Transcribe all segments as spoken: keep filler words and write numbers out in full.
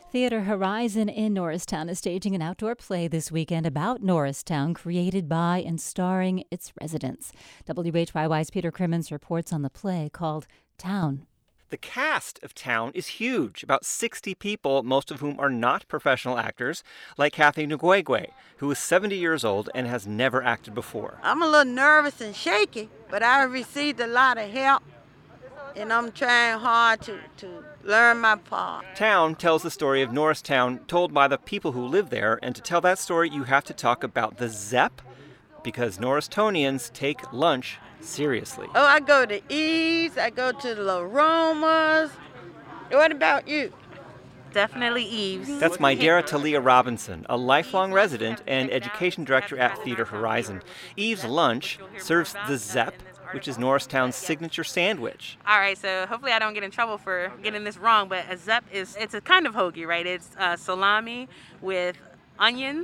Theater Horizon in Norristown is staging an outdoor play this weekend about Norristown, created by and starring its residents. W H Y Y's Peter Crimmins reports on the play called Town. The cast of Town is huge, about sixty people, most of whom are not professional actors, like Kathy Ngwegwe, who is seventy years old and has never acted before. I'm a little nervous and shaky, but I received a lot of help, and I'm trying hard to, to learn my part. Town tells the story of Norristown told by the people who live there, and to tell that story you have to talk about the Zepp, because Norristonians take lunch seriously. Oh, I go to Eve's, I go to the Aromas. What about you? Definitely Eve's. That's Mydera Talia Robinson, a lifelong resident and education director at Theater Horizon. Eve's Lunch serves the Zepp, which is Norristown's signature sandwich. All right, so hopefully I don't get in trouble for getting this wrong, but a Zepp is, it's a kind of hoagie, right? It's uh, salami with onion,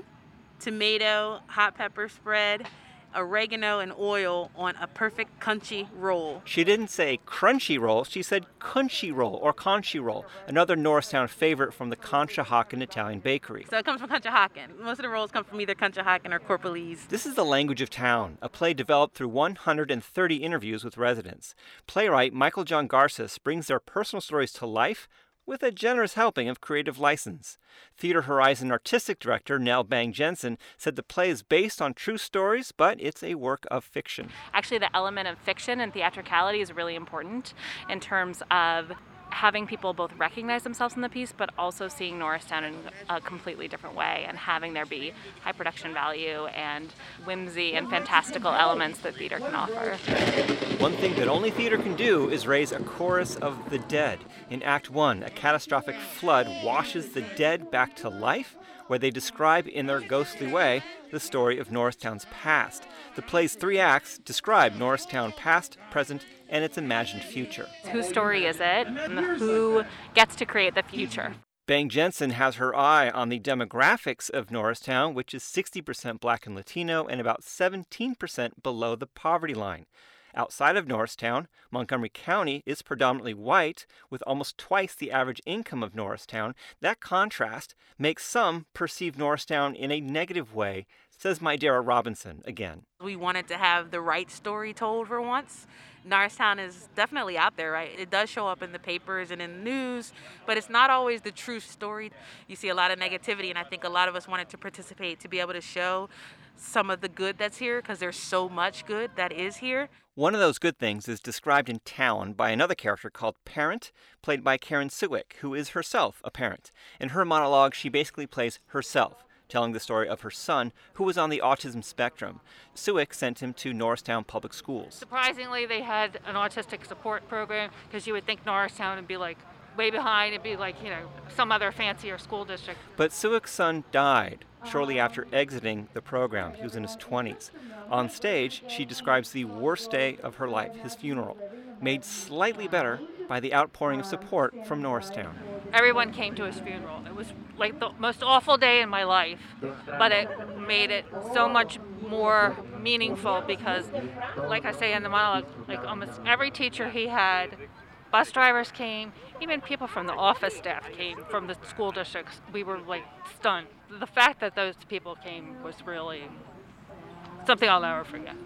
tomato, hot pepper spread, oregano, and oil on a perfect crunchy roll. She didn't say crunchy roll, she said Crunchy roll or Conchi roll, another Norristown favorite from the Conshohocken Italian bakery. So it comes from Conshohocken. Most of the rolls come from either Conshohocken or Corpalese. This is The Language of Town, a play developed through one hundred thirty interviews with residents. Playwright Michael John Garces brings their personal stories to life with a generous helping of creative license. Theater Horizon Artistic Director Nell Bang Jensen said the play is based on true stories, but it's a work of fiction. Actually, the element of fiction and theatricality is really important in terms of having people both recognize themselves in the piece, but also seeing Norristown in a completely different way and having there be high production value and whimsy and fantastical elements that theater can offer. One thing that only theater can do is raise a chorus of the dead. In Act One, a catastrophic flood washes the dead back to life, where they describe in their ghostly way the story of Norristown's past. The play's three acts describe Norristown past, present, and its imagined future. Whose story is it? And who gets to create the future? Bang Jensen has her eye on the demographics of Norristown, which is sixty percent Black and Latino and about seventeen percent below the poverty line. Outside of Norristown, Montgomery County is predominantly white, with almost twice the average income of Norristown. That contrast makes some perceive Norristown in a negative way, says Mydera Robinson again. We wanted to have the right story told for once. Norristown is definitely out there, right? It does show up in the papers and in the news, but it's not always the true story. You see a lot of negativity, and I think a lot of us wanted to participate to be able to show some of the good that's here, because there's so much good that is here. One of those good things is described in Town by another character called Parent, played by Karen Suick, who is herself a parent. In her monologue, she basically plays herself, telling the story of her son, who was on the autism spectrum. Suick sent him to Norristown Public Schools. Surprisingly, they had an autistic support program, because you would think Norristown would be like way behind. It'd be like, you know, some other fancier school district. But Suick's son died shortly after exiting the program. He was in his twenties. On stage, she describes the worst day of her life, his funeral, made slightly better by the outpouring of support from Norristown. Everyone came to his funeral. It was like the most awful day in my life, but it made it so much more meaningful because, like I say in the monologue, like almost every teacher he had, bus drivers came, even people from the office staff came from the school districts. We were like stunned. The fact that those people came was really something I'll never forget.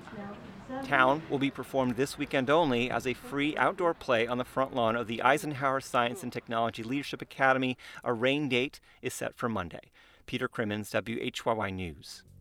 Town will be performed this weekend only as a free outdoor play on the front lawn of the Eisenhower Science and Technology Leadership Academy. A rain date is set for Monday. Peter Crimmins, W H Y Y News.